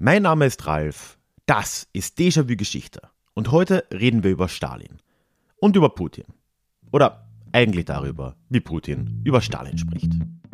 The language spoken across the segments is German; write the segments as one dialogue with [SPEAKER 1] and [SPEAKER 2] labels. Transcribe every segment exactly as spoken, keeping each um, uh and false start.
[SPEAKER 1] Mein Name ist Ralf, das ist Déjà-vu Geschichte und heute reden wir über Stalin und über Putin. Oder eigentlich darüber, wie Putin über Stalin spricht.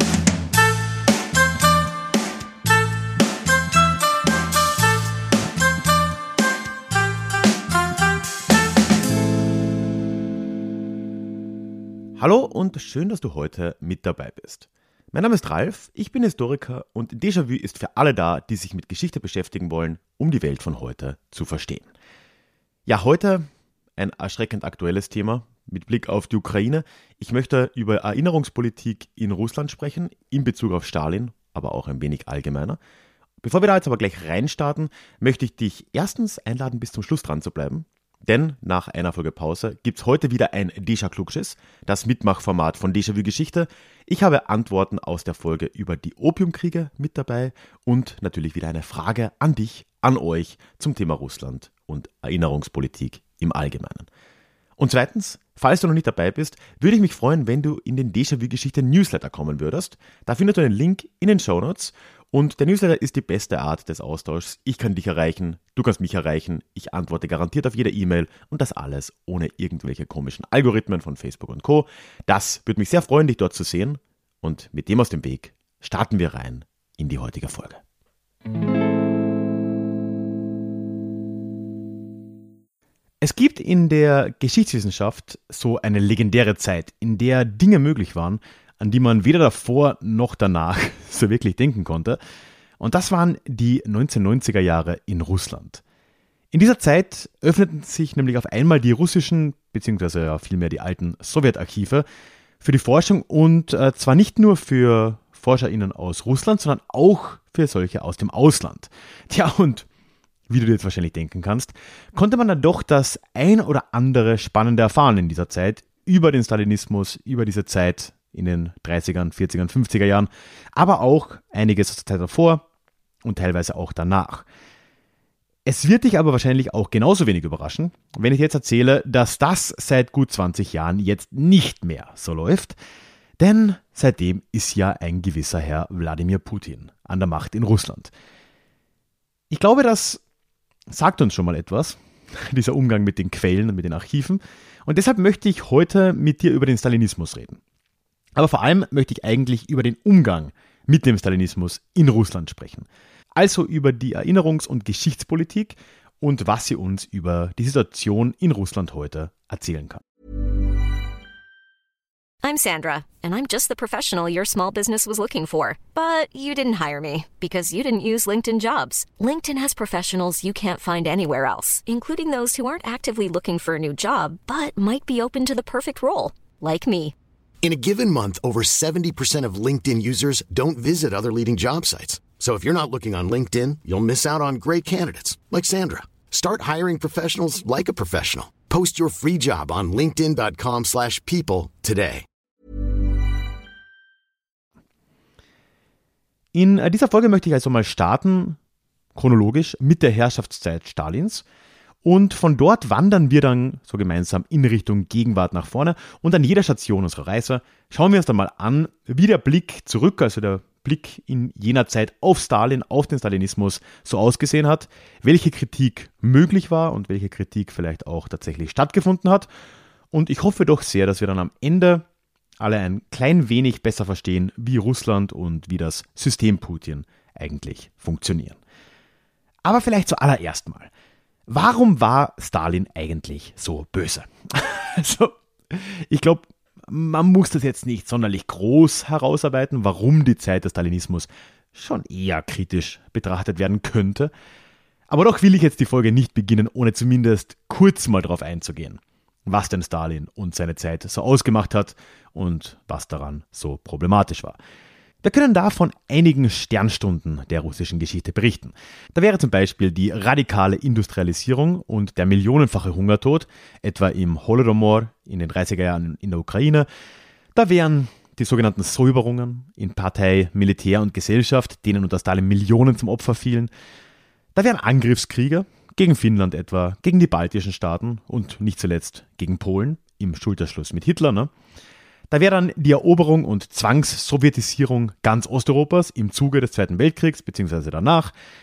[SPEAKER 1] Hallo und schön, dass du heute mit dabei bist. Mein Name ist Ralf, ich bin Historiker und Déjà-vu ist für alle da, die sich mit Geschichte beschäftigen wollen, um die Welt von heute zu verstehen. Ja, heute ein erschreckend aktuelles Thema mit Blick auf die Ukraine. Ich möchte über Erinnerungspolitik in Russland sprechen, in Bezug auf Stalin, aber auch ein wenig allgemeiner. Bevor wir da jetzt aber gleich reinstarten, möchte ich dich erstens einladen, bis zum Schluss dran zu bleiben. Denn nach einer Folge Pause gibt es heute wieder ein Déjà-Klugschiss, das Mitmachformat von Déjà-vu Geschichte. Ich habe Antworten aus der Folge über die Opiumkriege mit dabei und natürlich wieder eine Frage an dich, an euch zum Thema Russland und Erinnerungspolitik im Allgemeinen. Und zweitens, falls du noch nicht dabei bist, würde ich mich freuen, wenn du in den Déjà-vu Geschichte Newsletter kommen würdest. Da findest du einen Link in den Shownotes. Und der Newsletter ist die beste Art des Austauschs. Ich kann dich erreichen, du kannst mich erreichen, ich antworte garantiert auf jede E-Mail und das alles ohne irgendwelche komischen Algorithmen von Facebook und Co. Das würde mich sehr freuen, dich dort zu sehen. Und mit dem aus dem Weg starten wir rein in die heutige Folge. Es gibt in der Geschichtswissenschaft so eine legendäre Zeit, in der Dinge möglich waren, an die man weder davor noch danach so wirklich denken konnte. Und das waren die neunzehnhundertneunziger Jahre in Russland. In dieser Zeit öffneten sich nämlich auf einmal die russischen, beziehungsweise ja vielmehr die alten Sowjetarchive für die Forschung und äh, zwar nicht nur für ForscherInnen aus Russland, sondern auch für solche aus dem Ausland. Tja, und wie du dir jetzt wahrscheinlich denken kannst, konnte man dann doch das ein oder andere Spannende erfahren in dieser Zeit über den Stalinismus, über diese Zeit in den dreißigern, vierzigern, fünfziger Jahren, aber auch einiges aus der Zeit davor und teilweise auch danach. Es wird dich aber wahrscheinlich auch genauso wenig überraschen, wenn ich jetzt erzähle, dass das seit gut zwanzig Jahren jetzt nicht mehr so läuft, denn seitdem ist ja ein gewisser Herr Wladimir Putin an der Macht in Russland. Ich glaube, das sagt uns schon mal etwas, dieser Umgang mit den Quellen und mit den Archiven, und deshalb möchte ich heute mit dir über den Stalinismus reden. Aber vor allem möchte ich eigentlich über den Umgang mit dem Stalinismus in Russland sprechen. Also über die Erinnerungs- und Geschichtspolitik und was sie uns über die Situation in Russland heute erzählen kann.
[SPEAKER 2] I'm Sandra, and I'm just the professional your small business was looking for. But you didn't hire me because you didn't use LinkedIn Jobs. LinkedIn has professionals you can't find anywhere else, including those who aren't actively looking for a new job, but might be open to the perfect role, like me.
[SPEAKER 3] In a given month, over seventy percent of LinkedIn users don't visit other leading job sites. So if you're not looking on LinkedIn, you'll miss out on great candidates like Sandra. Start hiring professionals like a professional. Post your free job on linkedin dot com slash people today.
[SPEAKER 1] In dieser Folge möchte ich also mal starten, chronologisch, mit der Herrschaftszeit Stalins. Und von dort wandern wir dann so gemeinsam in Richtung Gegenwart nach vorne. Und an jeder Station unserer Reise schauen wir uns dann mal an, wie der Blick zurück, also der Blick in jener Zeit auf Stalin, auf den Stalinismus so ausgesehen hat, welche Kritik möglich war und welche Kritik vielleicht auch tatsächlich stattgefunden hat. Und ich hoffe doch sehr, dass wir dann am Ende alle ein klein wenig besser verstehen, wie Russland und wie das System Putin eigentlich funktionieren. Aber vielleicht zuallererst mal. Warum war Stalin eigentlich so böse? Also, ich glaube, man muss das jetzt nicht sonderlich groß herausarbeiten, warum die Zeit des Stalinismus schon eher kritisch betrachtet werden könnte. Aber doch will ich jetzt die Folge nicht beginnen, ohne zumindest kurz mal darauf einzugehen, was denn Stalin und seine Zeit so ausgemacht hat und was daran so problematisch war. Wir können da von einigen Sternstunden der russischen Geschichte berichten. Da wäre zum Beispiel die radikale Industrialisierung und der millionenfache Hungertod, etwa im Holodomor in den dreißiger Jahren in der Ukraine. Da wären die sogenannten Säuberungen in Partei, Militär und Gesellschaft, denen unter Stalin Millionen zum Opfer fielen. Da wären Angriffskriege gegen Finnland etwa, gegen die baltischen Staaten und nicht zuletzt gegen Polen im Schulterschluss mit Hitler, ne? Da wäre dann die Eroberung und Zwangssowjetisierung ganz Osteuropas im Zuge des Zweiten Weltkriegs bzw. danach.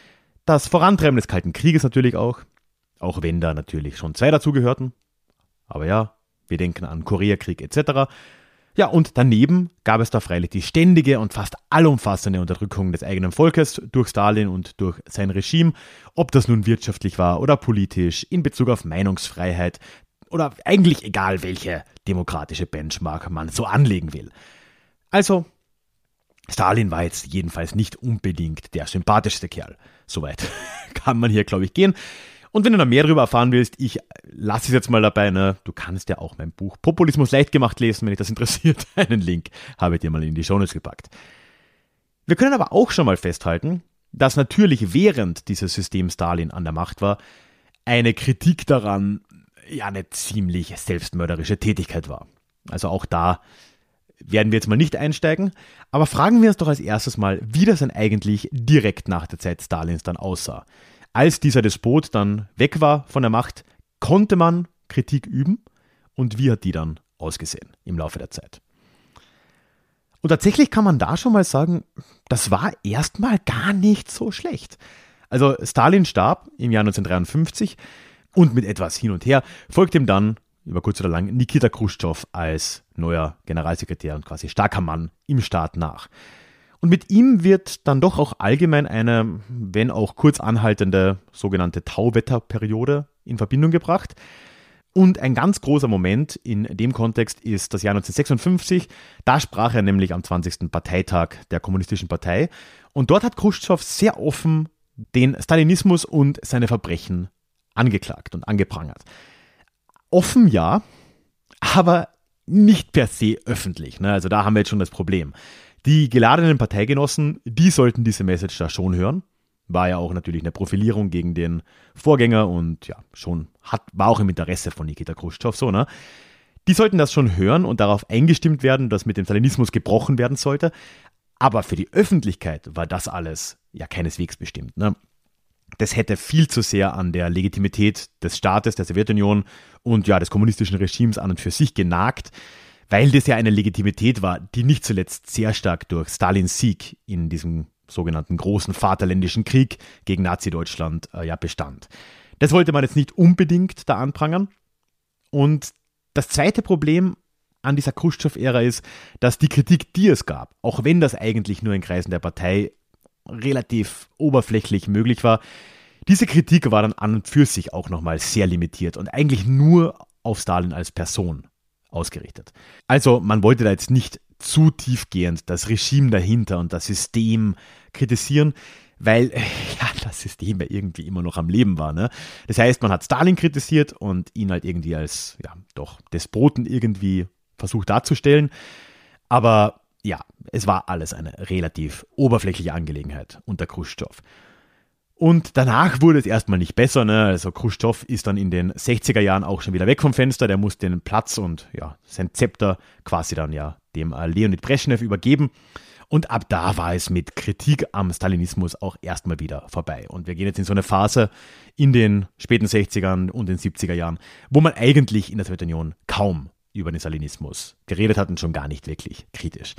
[SPEAKER 1] Das Vorantreiben des Kalten Krieges natürlich auch, auch wenn da natürlich schon zwei dazugehörten. Aber ja, wir denken an Koreakrieg et cetera. Ja, und daneben gab es da freilich die ständige und fast allumfassende Unterdrückung des eigenen Volkes durch Stalin und durch sein Regime, ob das nun wirtschaftlich war oder politisch, in Bezug auf Meinungsfreiheit oder eigentlich egal, welche demokratische Benchmark man so anlegen will. Also, Stalin war jetzt jedenfalls nicht unbedingt der sympathischste Kerl. Soweit kann man hier, glaube ich, gehen. Und wenn du noch mehr darüber erfahren willst, ich lasse es jetzt mal dabei, ne? Du kannst ja auch mein Buch Populismus leicht gemacht lesen, wenn dich das interessiert. Einen Link habe ich dir mal in die Shownotes gepackt. Wir können aber auch schon mal festhalten, dass natürlich während dieses System Stalin an der Macht war, eine Kritik daran ja eine ziemlich selbstmörderische Tätigkeit war. Also auch da werden wir jetzt mal nicht einsteigen, aber fragen wir uns doch als erstes mal, wie das denn eigentlich direkt nach der Zeit Stalins dann aussah. Als dieser Despot dann weg war von der Macht, konnte man Kritik üben und wie hat die dann ausgesehen im Laufe der Zeit? Und tatsächlich kann man da schon mal sagen, das war erstmal gar nicht so schlecht. Also Stalin starb im Jahr neunzehnhundertdreiundfünfzig und mit etwas hin und her folgte ihm dann über kurz oder lang Nikita Chruschtschow als neuer Generalsekretär und quasi starker Mann im Staat nach. Und mit ihm wird dann doch auch allgemein eine, wenn auch kurz anhaltende, sogenannte Tauwetterperiode in Verbindung gebracht. Und ein ganz großer Moment in dem Kontext ist das Jahr neunzehnhundertsechsundfünfzig. Da sprach er nämlich am zwanzigsten Parteitag der Kommunistischen Partei. Und dort hat Chruschtschow sehr offen den Stalinismus und seine Verbrechen angeklagt und angeprangert. Offen ja, aber nicht per se öffentlich. Ne? Also da haben wir jetzt schon das Problem. Die geladenen Parteigenossen, die sollten diese Message da schon hören. War ja auch natürlich eine Profilierung gegen den Vorgänger und ja, schon hat, war auch im Interesse von Nikita Chruschtschow so, ne? Die sollten das schon hören und darauf eingestimmt werden, dass mit dem Stalinismus gebrochen werden sollte. Aber für die Öffentlichkeit war das alles ja keineswegs bestimmt, ne? Das hätte viel zu sehr an der Legitimität des Staates, der Sowjetunion und ja, des kommunistischen Regimes an und für sich genagt, weil das ja eine Legitimität war, die nicht zuletzt sehr stark durch Stalins Sieg in diesem sogenannten großen Vaterländischen Krieg gegen Nazi-Deutschland äh, ja bestand. Das wollte man jetzt nicht unbedingt da anprangern. Und das zweite Problem an dieser Chruschtschow-Ära ist, dass die Kritik, die es gab, auch wenn das eigentlich nur in Kreisen der Partei relativ oberflächlich möglich war, diese Kritik war dann an und für sich auch nochmal sehr limitiert und eigentlich nur auf Stalin als Person ausgerichtet. Also man wollte da jetzt nicht zu tiefgehend das Regime dahinter und das System kritisieren, weil ja das System ja irgendwie immer noch am Leben war. Ne? Das heißt, man hat Stalin kritisiert und ihn halt irgendwie als ja doch Despoten irgendwie versucht darzustellen. Aber ja, es war alles eine relativ oberflächliche Angelegenheit unter Chruschtschow. Und danach wurde es erstmal nicht besser. Ne? Also Chruschtschow ist dann in den sechziger Jahren auch schon wieder weg vom Fenster. Der muss den Platz und ja, sein Zepter quasi dann ja dem Leonid Breschnew übergeben. Und ab da war es mit Kritik am Stalinismus auch erstmal wieder vorbei. Und wir gehen jetzt in so eine Phase in den späten sechzigern und den siebziger Jahren, wo man eigentlich in der Sowjetunion kaum über den Stalinismus geredet hat und schon gar nicht wirklich kritisch.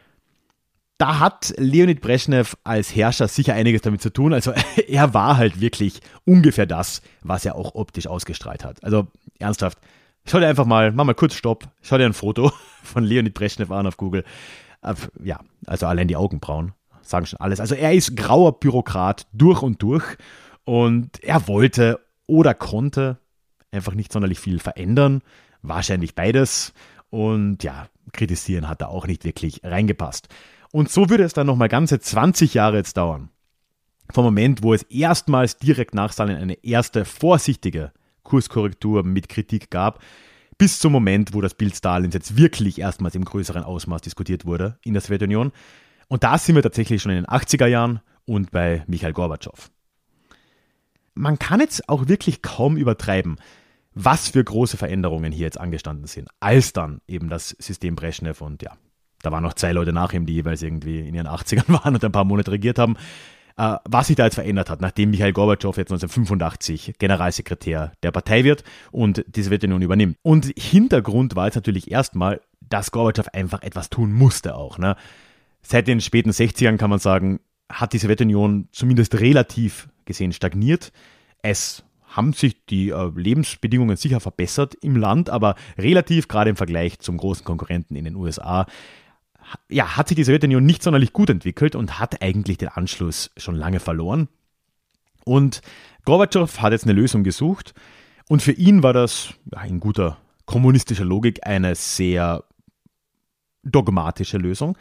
[SPEAKER 1] Da hat Leonid Breschnew als Herrscher sicher einiges damit zu tun. Also er war halt wirklich ungefähr das, was er auch optisch ausgestrahlt hat. Also ernsthaft, schau dir einfach mal, mach mal kurz Stopp, schau dir ein Foto von Leonid Breschnew an auf Google. Ja, also allein die Augenbrauen sagen schon alles. Also er ist grauer Bürokrat durch und durch und er wollte oder konnte einfach nicht sonderlich viel verändern. Wahrscheinlich beides. Und ja, kritisieren hat da auch nicht wirklich reingepasst. Und so würde es dann nochmal ganze zwanzig Jahre jetzt dauern. Vom Moment, wo es erstmals direkt nach Stalin eine erste vorsichtige Kurskorrektur mit Kritik gab, bis zum Moment, wo das Bild Stalins jetzt wirklich erstmals im größeren Ausmaß diskutiert wurde in der Sowjetunion. Und da sind wir tatsächlich schon in den achtziger Jahren und bei Michail Gorbatschow. Man kann jetzt auch wirklich kaum übertreiben, was für große Veränderungen hier jetzt angestanden sind, als dann eben das System Breschnew und ja, da waren noch zwei Leute nach ihm, die jeweils irgendwie in ihren achtzigern waren und ein paar Monate regiert haben, äh, was sich da jetzt verändert hat, nachdem Michail Gorbatschow jetzt neunzehnhundertfünfundachtzig Generalsekretär der Partei wird und die Sowjetunion übernimmt. Und Hintergrund war jetzt natürlich erstmal, dass Gorbatschow einfach etwas tun musste auch. Ne? Seit den späten sechzigern kann man sagen, hat die Sowjetunion zumindest relativ gesehen stagniert. Es haben sich die äh, Lebensbedingungen sicher verbessert im Land, aber relativ, gerade im Vergleich zum großen Konkurrenten in den U S A, ja, hat sich die Sowjetunion nicht sonderlich gut entwickelt und hat eigentlich den Anschluss schon lange verloren. Und Gorbatschow hat jetzt eine Lösung gesucht und für ihn war das ja, in guter kommunistischer Logik eine sehr dogmatische Lösung.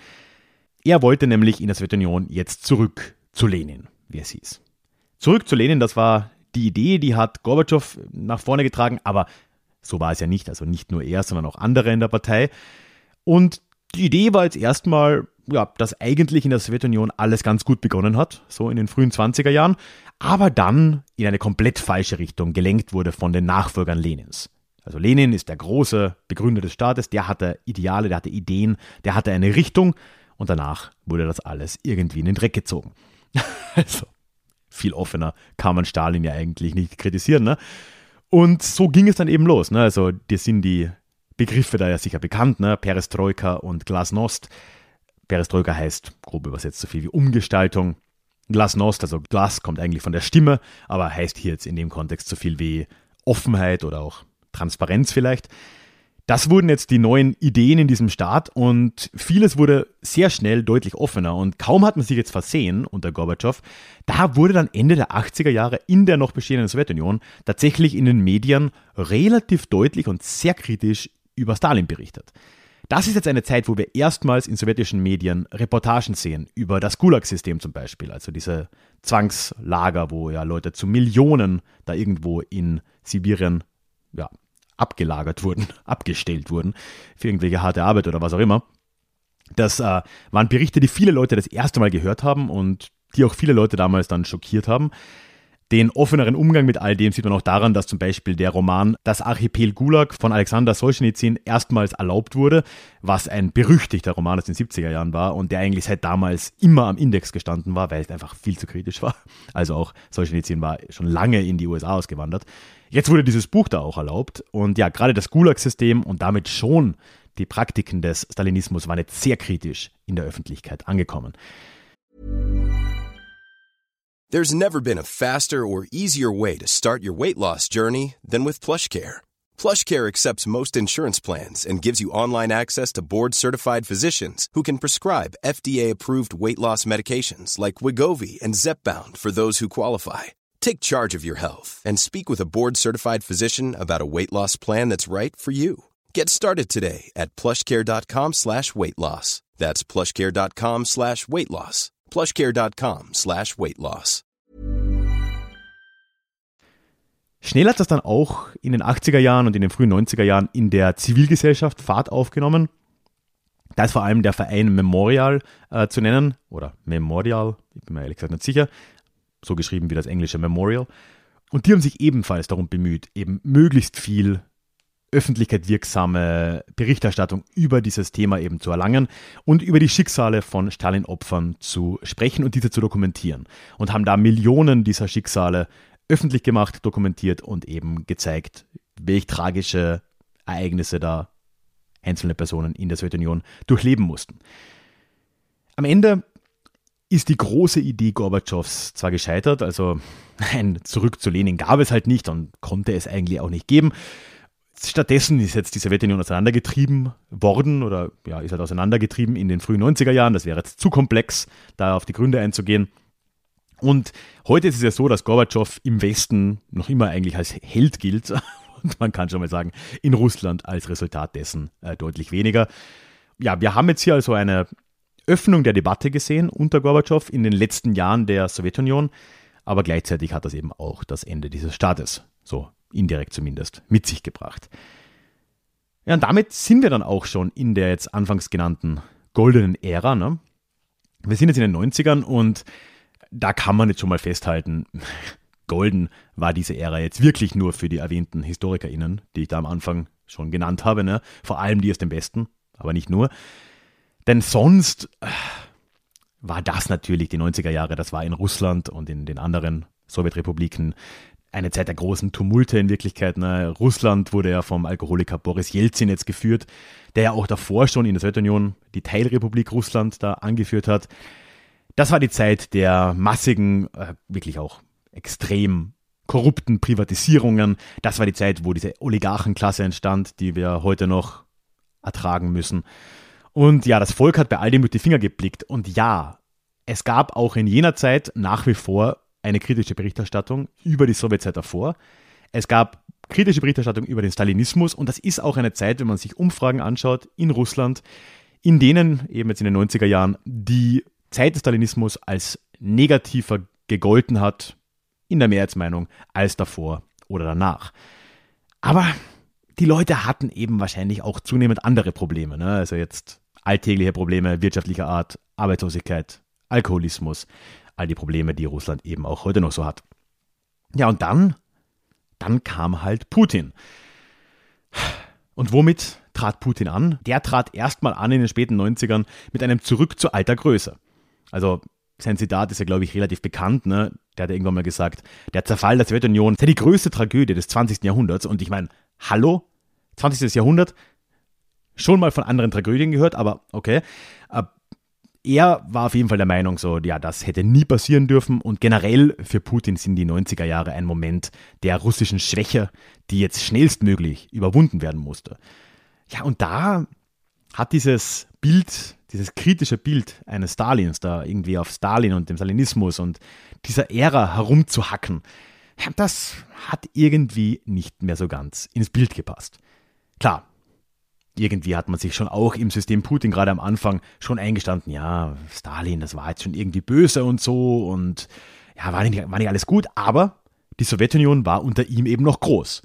[SPEAKER 1] Er wollte nämlich in der Sowjetunion jetzt zurück zu Lenin, wie es hieß. Zurück zu Lenin, das war die Idee, die hat Gorbatschow nach vorne getragen, aber so war es ja nicht, also nicht nur er, sondern auch andere in der Partei. Und die Idee war jetzt erstmal, ja, dass eigentlich in der Sowjetunion alles ganz gut begonnen hat, so in den frühen zwanziger Jahren, aber dann in eine komplett falsche Richtung gelenkt wurde von den Nachfolgern Lenins. Also Lenin ist der große Begründer des Staates, der hatte Ideale, der hatte Ideen, der hatte eine Richtung und danach wurde das alles irgendwie in den Dreck gezogen. Also viel offener kann man Stalin ja eigentlich nicht kritisieren, ne? Und so ging es dann eben los, ne? Also dir sind die Begriffe da ja sicher bekannt, ne? Perestroika und Glasnost. Perestroika heißt, grob übersetzt, so viel wie Umgestaltung. Glasnost, also Glas kommt eigentlich von der Stimme, aber heißt hier jetzt in dem Kontext so viel wie Offenheit oder auch Transparenz vielleicht. Das wurden jetzt die neuen Ideen in diesem Staat und vieles wurde sehr schnell deutlich offener und kaum hat man sich jetzt versehen unter Gorbatschow, da wurde dann Ende der achtziger Jahre in der noch bestehenden Sowjetunion tatsächlich in den Medien relativ deutlich und sehr kritisch über Stalin berichtet. Das ist jetzt eine Zeit, wo wir erstmals in sowjetischen Medien Reportagen sehen über das Gulag-System zum Beispiel, also diese Zwangslager, wo ja Leute zu Millionen da irgendwo in Sibirien ja, abgelagert wurden, abgestellt wurden für irgendwelche harte Arbeit oder was auch immer. Das äh, waren Berichte, die viele Leute das erste Mal gehört haben und die auch viele Leute damals dann schockiert haben. Den offeneren Umgang mit all dem sieht man auch daran, dass zum Beispiel der Roman Das Archipel Gulag von Alexander Solschenizyn erstmals erlaubt wurde, was ein berüchtigter Roman aus den siebziger Jahren war und der eigentlich seit damals immer am Index gestanden war, weil es einfach viel zu kritisch war. Also auch Solschenizyn war schon lange in die U S A ausgewandert. Jetzt wurde dieses Buch da auch erlaubt und ja, gerade das Gulag-System und damit schon die Praktiken des Stalinismus waren jetzt sehr kritisch in der Öffentlichkeit angekommen.
[SPEAKER 4] There's never been a faster or easier way to start your weight loss journey than with PlushCare. PlushCare accepts most insurance plans and gives you online access to board-certified physicians who can prescribe F D A-approved weight loss medications like Wegovy and Zepbound for those who qualify. Take charge of your health and speak with a board-certified physician about a weight loss plan that's right for you. Get started today at plushcare.com slash weight loss. That's plushcare.com slash weight loss. plushcare.com slash weight loss.
[SPEAKER 1] Schnell hat das dann auch in den achtziger Jahren und in den frühen neunziger Jahren in der Zivilgesellschaft Fahrt aufgenommen. Da ist vor allem der Verein Memorial äh, zu nennen, oder Memorial, ich bin mir ehrlich gesagt nicht sicher, so geschrieben wie das englische Memorial. Und die haben sich ebenfalls darum bemüht, eben möglichst viel öffentlichkeitswirksame Berichterstattung über dieses Thema eben zu erlangen und über die Schicksale von Stalin-Opfern zu sprechen und diese zu dokumentieren. Und haben da Millionen dieser Schicksale öffentlich gemacht, dokumentiert und eben gezeigt, welche tragische Ereignisse da einzelne Personen in der Sowjetunion durchleben mussten. Am Ende ist die große Idee Gorbatschows zwar gescheitert, also ein Zurück zu Lenin gab es halt nicht und konnte es eigentlich auch nicht geben. Stattdessen ist jetzt die Sowjetunion auseinandergetrieben worden oder ja, ist halt auseinandergetrieben in den frühen neunziger Jahren. Das wäre jetzt zu komplex, da auf die Gründe einzugehen. Und heute ist es ja so, dass Gorbatschow im Westen noch immer eigentlich als Held gilt. Und man kann schon mal sagen, in Russland als Resultat dessen äh, deutlich weniger. Ja, wir haben jetzt hier also eine Öffnung der Debatte gesehen unter Gorbatschow in den letzten Jahren der Sowjetunion. Aber gleichzeitig hat das eben auch das Ende dieses Staates, so indirekt zumindest, mit sich gebracht. Ja, und damit sind wir dann auch schon in der jetzt anfangs genannten goldenen Ära. Ne? Wir sind jetzt in den neunzigern und da kann man jetzt schon mal festhalten, golden war diese Ära jetzt wirklich nur für die erwähnten HistorikerInnen, die ich da am Anfang schon genannt habe, ne? Vor allem die aus dem Westen, aber nicht nur. Denn sonst war das natürlich die neunziger Jahre, das war in Russland und in den anderen Sowjetrepubliken eine Zeit der großen Tumulte in Wirklichkeit. Ne? Russland wurde ja vom Alkoholiker Boris Jelzin jetzt geführt, der ja auch davor schon in der Sowjetunion die Teilrepublik Russland da angeführt hat. Das war die Zeit der massigen, äh, wirklich auch extrem korrupten Privatisierungen. Das war die Zeit, wo diese Oligarchenklasse entstand, die wir heute noch ertragen müssen. Und ja, das Volk hat bei all dem mit die Finger geblickt. Und ja, es gab auch in jener Zeit nach wie vor eine kritische Berichterstattung über die Sowjetzeit davor. Es gab kritische Berichterstattung über den Stalinismus. Und das ist auch eine Zeit, wenn man sich Umfragen anschaut in Russland, in denen eben jetzt in den neunziger Jahren die Zeit des Stalinismus als negativer gegolten hat, in der Mehrheitsmeinung, als davor oder danach. Aber die Leute hatten eben wahrscheinlich auch zunehmend andere Probleme. Ne? Also jetzt alltägliche Probleme wirtschaftlicher Art, Arbeitslosigkeit, Alkoholismus, all die Probleme, die Russland eben auch heute noch so hat. Ja, und dann, dann kam halt Putin. Und womit trat Putin an? Der trat erstmal an in den späten neunzigern mit einem Zurück zu alter Größe. Also sein Zitat ist ja, glaube ich, relativ bekannt. Ne? Der hat ja irgendwann mal gesagt, der Zerfall der Sowjetunion sei die größte Tragödie des zwanzigsten Jahrhunderts. Und ich meine, hallo? zwanzigstes Jahrhundert? Schon mal von anderen Tragödien gehört, aber okay. Er war auf jeden Fall der Meinung, so, ja, das hätte nie passieren dürfen. Und generell für Putin sind die neunziger Jahre ein Moment der russischen Schwäche, die jetzt schnellstmöglich überwunden werden musste. Ja, und da hat dieses Bild, dieses kritische Bild eines Stalins, da irgendwie auf Stalin und dem Stalinismus und dieser Ära herumzuhacken, das hat irgendwie nicht mehr so ganz ins Bild gepasst. Klar, irgendwie hat man sich schon auch im System Putin gerade am Anfang schon eingestanden, ja, Stalin, das war jetzt schon irgendwie böse und so und ja, war nicht, war nicht alles gut, aber die Sowjetunion war unter ihm eben noch groß.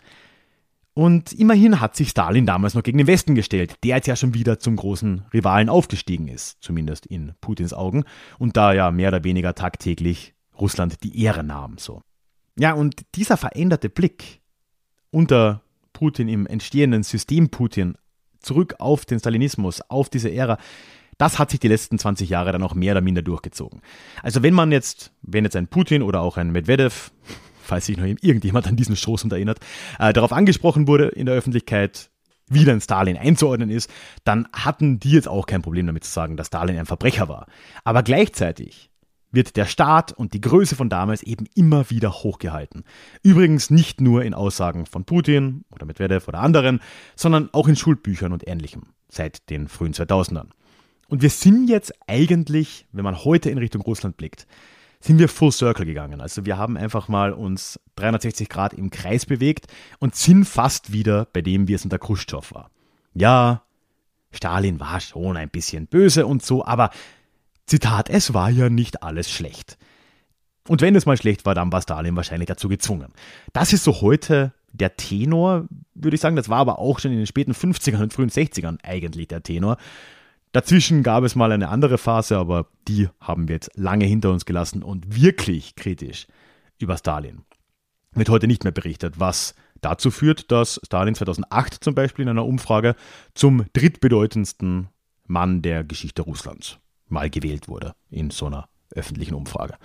[SPEAKER 1] Und immerhin hat sich Stalin damals noch gegen den Westen gestellt, der jetzt ja schon wieder zum großen Rivalen aufgestiegen ist, zumindest in Putins Augen, und da ja mehr oder weniger tagtäglich Russland die Ehre nahm. So. Ja, und dieser veränderte Blick unter Putin im entstehenden System Putin zurück auf den Stalinismus, auf diese Ära, das hat sich die letzten zwanzig Jahre dann auch mehr oder minder durchgezogen. Also wenn man jetzt, wenn jetzt ein Putin oder auch ein Medvedev, falls sich noch irgendjemand an diesen Schoßhund erinnert, äh, darauf angesprochen wurde in der Öffentlichkeit, wie denn Stalin einzuordnen ist, dann hatten die jetzt auch kein Problem damit zu sagen, dass Stalin ein Verbrecher war. Aber gleichzeitig wird der Staat und die Größe von damals eben immer wieder hochgehalten. Übrigens nicht nur in Aussagen von Putin oder Medvedev oder anderen, sondern auch in Schulbüchern und Ähnlichem seit den frühen zweitausendern. Und wir sind jetzt eigentlich, wenn man heute in Richtung Russland blickt, sind wir full circle gegangen. Also wir haben einfach mal uns dreihundertsechzig Grad im Kreis bewegt und sind fast wieder bei dem, wie es unter Chruschtschow war. Ja, Stalin war schon ein bisschen böse und so, aber Zitat, es war ja nicht alles schlecht. Und wenn es mal schlecht war, dann war Stalin wahrscheinlich dazu gezwungen. Das ist so heute der Tenor, würde ich sagen. Das war aber auch schon in den späten fünfzigern und frühen sechzigern eigentlich der Tenor. Dazwischen gab es mal eine andere Phase, aber die haben wir jetzt lange hinter uns gelassen und wirklich kritisch über Stalin. Wird heute nicht mehr berichtet, was dazu führt, dass Stalin zweitausendacht zum Beispiel in einer Umfrage zum drittbedeutendsten Mann der Geschichte Russlands mal gewählt wurde in so einer öffentlichen Umfrage.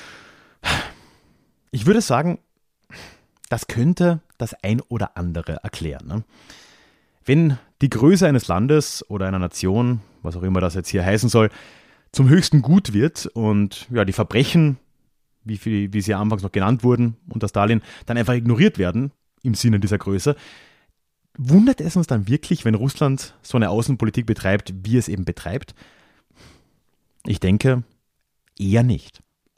[SPEAKER 1] Ich würde sagen, das könnte das ein oder andere erklären. Ne? Wenn die Größe eines Landes oder einer Nation, was auch immer das jetzt hier heißen soll, zum höchsten Gut wird und ja, die Verbrechen, wie, viel, wie sie anfangs noch genannt wurden unter Stalin, dann einfach ignoriert werden im Sinne dieser Größe, wundert es uns dann wirklich, wenn Russland so eine Außenpolitik betreibt, wie es eben betreibt? Ich denke, eher nicht.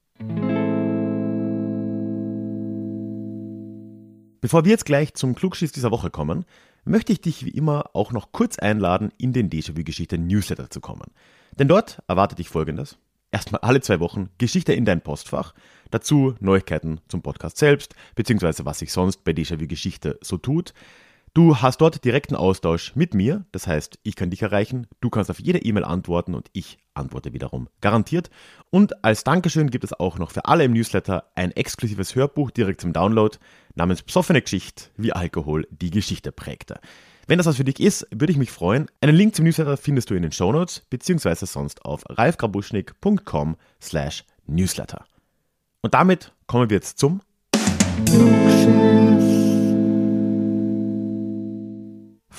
[SPEAKER 1] Bevor wir jetzt gleich zum Klugschiss dieser Woche kommen, möchte ich dich wie immer auch noch kurz einladen, in den Déjà-vu-Geschichte-Newsletter zu kommen. Denn dort erwartet dich Folgendes. Erstmal alle zwei Wochen Geschichte in dein Postfach, dazu Neuigkeiten zum Podcast selbst, beziehungsweise was sich sonst bei Déjà-vu-Geschichte so tut. Du hast dort direkten Austausch mit mir, das heißt, ich kann dich erreichen, du kannst auf jede E-Mail antworten und ich antworte wiederum garantiert. Und als Dankeschön gibt es auch noch für alle im Newsletter ein exklusives Hörbuch direkt zum Download namens Psoffene Geschichte, wie Alkohol die Geschichte prägte. Wenn das was für dich ist, würde ich mich freuen. Einen Link zum Newsletter findest du in den Shownotes, beziehungsweise sonst auf ralfgrabuschnik punkt com slash newsletter. Und damit kommen wir jetzt zum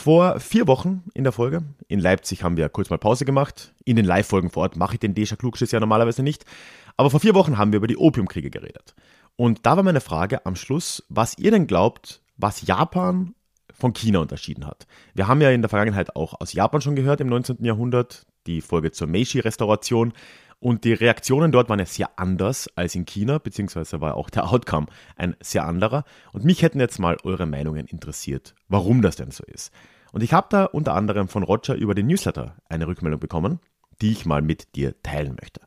[SPEAKER 1] Vor vier Wochen in der Folge, in Leipzig haben wir kurz mal Pause gemacht. In den Live-Folgen vor Ort mache ich den Deja-Klugschiss ja normalerweise nicht. Aber vor vier Wochen haben wir über die Opiumkriege geredet. Und da war meine Frage am Schluss, was ihr denn glaubt, was Japan von China unterschieden hat. Wir haben ja in der Vergangenheit auch aus Japan schon gehört im neunzehnten Jahrhundert, die Folge zur Meiji-Restauration. Und die Reaktionen dort waren ja sehr anders als in China, beziehungsweise war auch der Outcome ein sehr anderer. Und mich hätten jetzt mal eure Meinungen interessiert, warum das denn so ist. Und ich habe da unter anderem von Roger über den Newsletter eine Rückmeldung bekommen, die ich mal mit dir teilen möchte.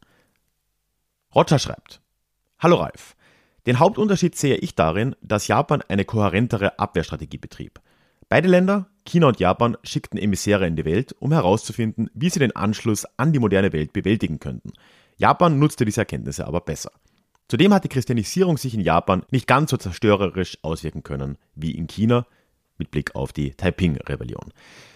[SPEAKER 1] Roger schreibt: Hallo Ralf, den Hauptunterschied sehe ich darin, dass Japan eine kohärentere Abwehrstrategie betrieb. Beide Länder, China und Japan, schickten Emissäre in die Welt, um herauszufinden, wie sie den Anschluss an die moderne Welt bewältigen könnten. Japan nutzte diese Erkenntnisse aber besser. Zudem hat die Christianisierung sich in Japan nicht ganz so zerstörerisch auswirken können wie in China, mit Blick auf die Taiping-Rebellion.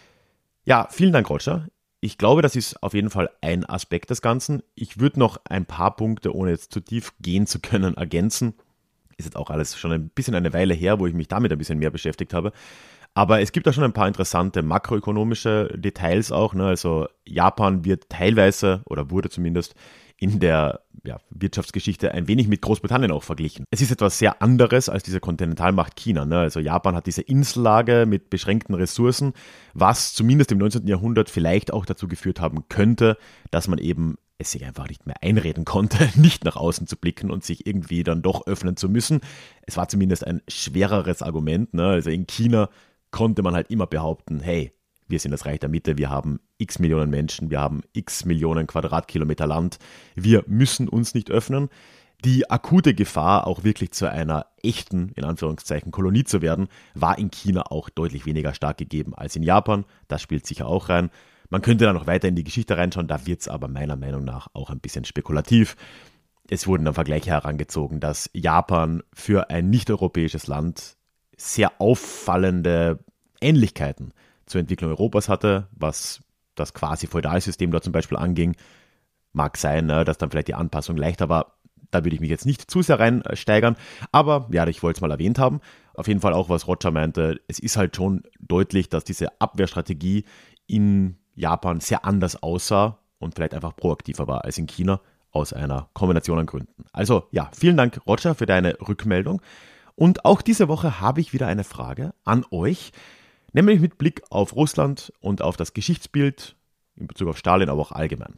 [SPEAKER 1] Ja, vielen Dank, Roger. Ich glaube, das ist auf jeden Fall ein Aspekt des Ganzen. Ich würde noch ein paar Punkte, ohne jetzt zu tief gehen zu können, ergänzen. Ist jetzt auch alles schon ein bisschen eine Weile her, wo ich mich damit ein bisschen mehr beschäftigt habe. Aber es gibt da schon ein paar interessante makroökonomische Details auch. Ne? Also Japan wird teilweise, oder wurde zumindest, in der ja, Wirtschaftsgeschichte ein wenig mit Großbritannien auch verglichen. Es ist etwas sehr anderes als diese Kontinentalmacht China. Ne? Also Japan hat diese Insellage mit beschränkten Ressourcen, was zumindest im neunzehnten Jahrhundert vielleicht auch dazu geführt haben könnte, dass man eben es sich einfach nicht mehr einreden konnte, nicht nach außen zu blicken und sich irgendwie dann doch öffnen zu müssen. Es war zumindest ein schwereres Argument. Ne? Also in China konnte man halt immer behaupten, hey, wir sind das Reich der Mitte, wir haben x Millionen Menschen, wir haben x Millionen Quadratkilometer Land, wir müssen uns nicht öffnen. Die akute Gefahr, auch wirklich zu einer echten, in Anführungszeichen, Kolonie zu werden, war in China auch deutlich weniger stark gegeben als in Japan. Das spielt sicher auch rein. Man könnte da noch weiter in die Geschichte reinschauen, da wird es aber meiner Meinung nach auch ein bisschen spekulativ. Es wurden dann Vergleiche herangezogen, dass Japan für ein nicht-europäisches Land sehr auffallende Ähnlichkeiten zur Entwicklung Europas hatte, was das quasi Feudalsystem dort zum Beispiel anging. Mag sein, ne, dass dann vielleicht die Anpassung leichter war. Da würde ich mich jetzt nicht zu sehr reinsteigern. Aber ja, ich wollte es mal erwähnt haben. Auf jeden Fall auch, was Roger meinte. Es ist halt schon deutlich, dass diese Abwehrstrategie in Japan sehr anders aussah und vielleicht einfach proaktiver war als in China aus einer Kombination an Gründen. Also ja, vielen Dank, Roger, für deine Rückmeldung. Und auch diese Woche habe ich wieder eine Frage an euch, nämlich mit Blick auf Russland und auf das Geschichtsbild in Bezug auf Stalin, aber auch allgemein.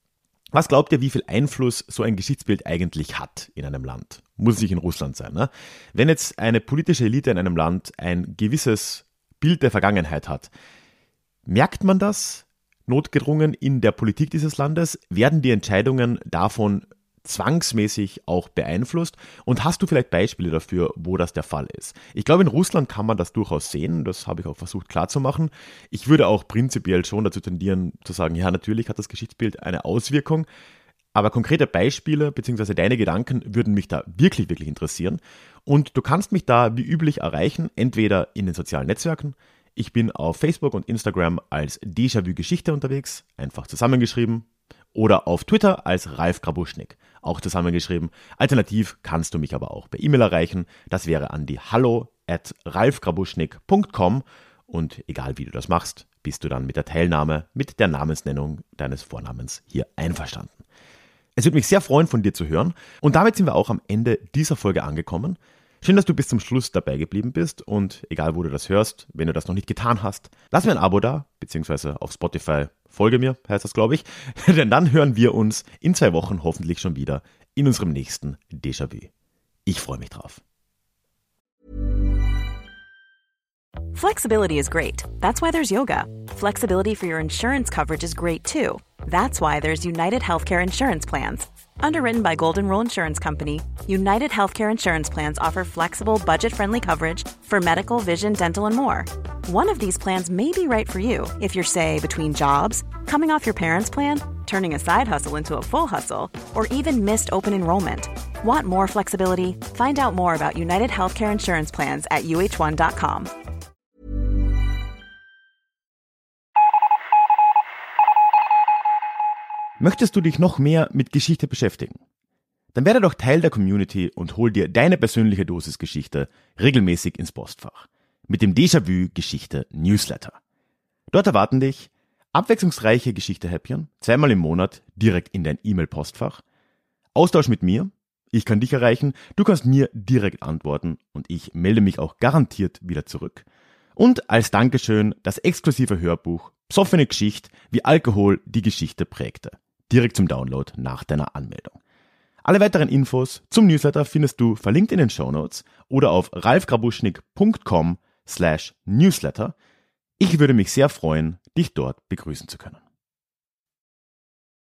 [SPEAKER 1] Was glaubt ihr, wie viel Einfluss so ein Geschichtsbild eigentlich hat in einem Land? Muss es nicht in Russland sein, ne? Wenn jetzt eine politische Elite in einem Land ein gewisses Bild der Vergangenheit hat, merkt man das notgedrungen in der Politik dieses Landes? Werden die Entscheidungen davon zwangsmäßig auch beeinflusst? Und hast du vielleicht Beispiele dafür, wo das der Fall ist? Ich glaube, in Russland kann man das durchaus sehen. Das habe ich auch versucht klarzumachen. Ich würde auch prinzipiell schon dazu tendieren, zu sagen, ja, natürlich hat das Geschichtsbild eine Auswirkung. Aber konkrete Beispiele bzw. deine Gedanken würden mich da wirklich, wirklich interessieren. Und du kannst mich da wie üblich erreichen, entweder in den sozialen Netzwerken. Ich bin auf Facebook und Instagram als Déjà-vu Geschichte unterwegs, einfach zusammengeschrieben. Oder auf Twitter als Ralf Grabuschnik, auch zusammengeschrieben. Alternativ kannst du mich aber auch per E-Mail erreichen. Das wäre an die hallo at ralfgrabuschnik punkt com. Und egal wie du das machst, bist du dann mit der Teilnahme, mit der Namensnennung deines Vornamens hier einverstanden. Es würde mich sehr freuen, von dir zu hören. Und damit sind wir auch am Ende dieser Folge angekommen. Schön, dass du bis zum Schluss dabei geblieben bist und egal, wo du das hörst, wenn du das noch nicht getan hast, lass mir ein Abo da, beziehungsweise auf Spotify folge mir, heißt das, glaube ich, denn dann hören wir uns in zwei Wochen hoffentlich schon wieder in unserem nächsten Déjà-vu. Ich freue mich drauf.
[SPEAKER 5] Flexibility is great. That's why there's yoga. Flexibility for your insurance coverage is great too. That's why there's United Healthcare Insurance Plans. Underwritten by Golden Rule Insurance Company, United Healthcare Insurance Plans offer flexible, budget-friendly coverage for medical, vision, dental, and more. One of these plans may be right for you if you're, say, between jobs, coming off your parents' plan, turning a side hustle into a full hustle, or even missed open enrollment. Want more flexibility? Find out more about United Healthcare Insurance Plans at U H one dot com.
[SPEAKER 1] Möchtest du dich noch mehr mit Geschichte beschäftigen? Dann werde doch Teil der Community und hol dir deine persönliche Dosis Geschichte regelmäßig ins Postfach. Mit dem Déjà-vu Geschichte Newsletter. Dort erwarten dich abwechslungsreiche Geschichte-Häppchen, zweimal im Monat direkt in dein E-Mail-Postfach, Austausch mit mir, ich kann dich erreichen, du kannst mir direkt antworten und ich melde mich auch garantiert wieder zurück. Und als Dankeschön das exklusive Hörbuch Psoffene Geschichte, wie Alkohol die Geschichte prägte. Direkt zum Download nach deiner Anmeldung. Alle weiteren Infos zum Newsletter findest du verlinkt in den Shownotes oder auf ralfgrabuschnik punkt com slash newsletter. Ich würde mich sehr freuen, dich dort begrüßen zu können.